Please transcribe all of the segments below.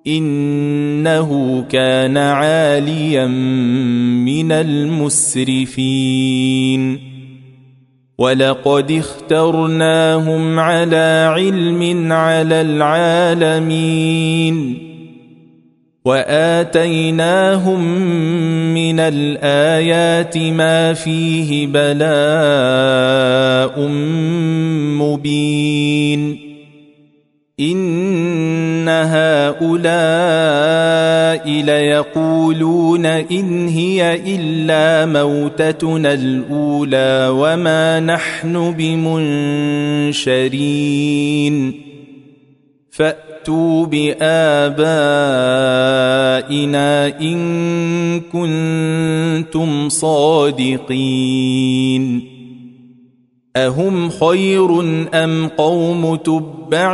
إنه كان عاليا من المسرفين ولقد اخترناهم على علم على العالمين وآتيناهم من الآيات ما فيه بلاء مبين إن هؤلاء ليقولون إن هي إلا موتتنا الأولى وما نحن بمنشرين فأتوا بآبائنا إن كنتم صادقين أهم خير أم قوم تبع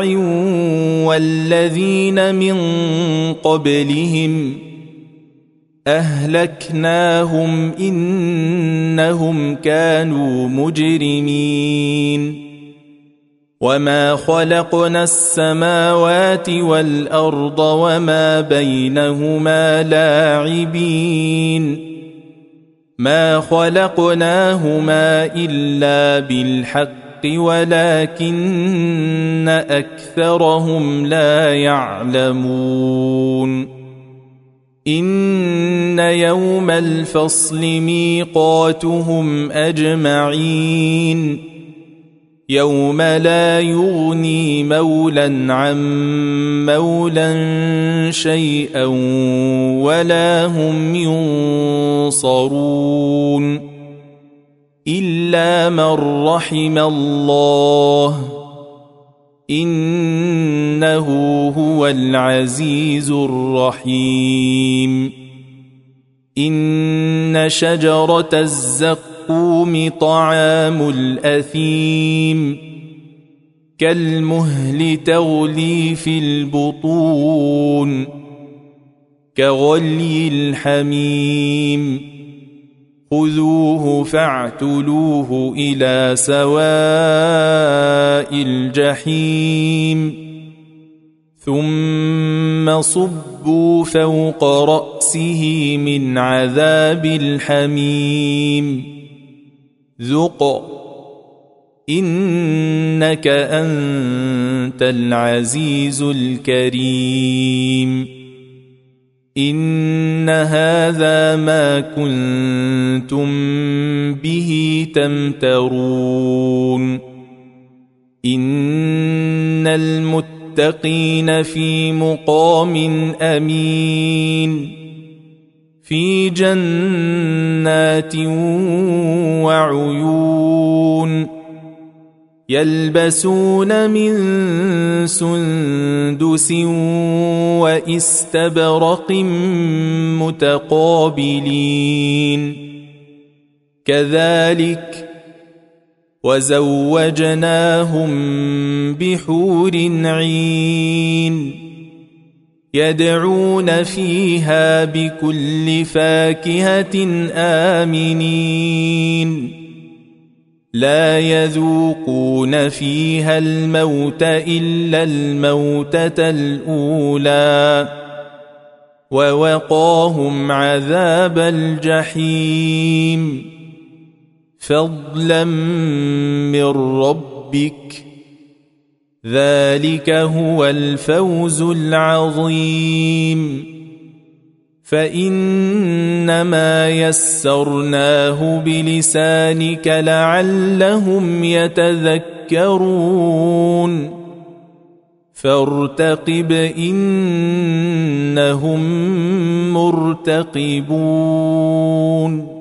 والذين من قبلهم أهلكناهم إنهم كانوا مجرمين وما خلقنا السماوات والأرض وما بينهما لاعبين ما خلقناهما إلا بالحق ولكن أكثرهم لا يعلمون إن يوم الفصل ميقاتهم أجمعين يوم لا يغني مولا عن مولا شيئا ولا هم ينصرون إلا من رحم الله إنه هو العزيز الرحيم إن شجرة الزقوم طعام الأثيم كالمهل تغلي في البطون كغلي الحميم خذوه فاعتلوه إلى سواء الجحيم ثم صبوا فوق رأسه من عذاب الحميم ذق إنك أنت العزيز الكريم إن هذا ما كنتم به تمترون إن المتقين في مقام أمين في جنات وعيون يلبسون من سندس واستبرق متقابلين كذلك وزوجناهم بحور عين يدعون فيها بكل فاكهة آمنين لا يذوقون فيها الموت إلا الموتة الأولى ووقاهم عذاب الجحيم فضلا من ربك ذلك هو الفوز العظيم فإنما يسرناه بلسانك لعلهم يتذكرون فارتقب إنهم مرتقبون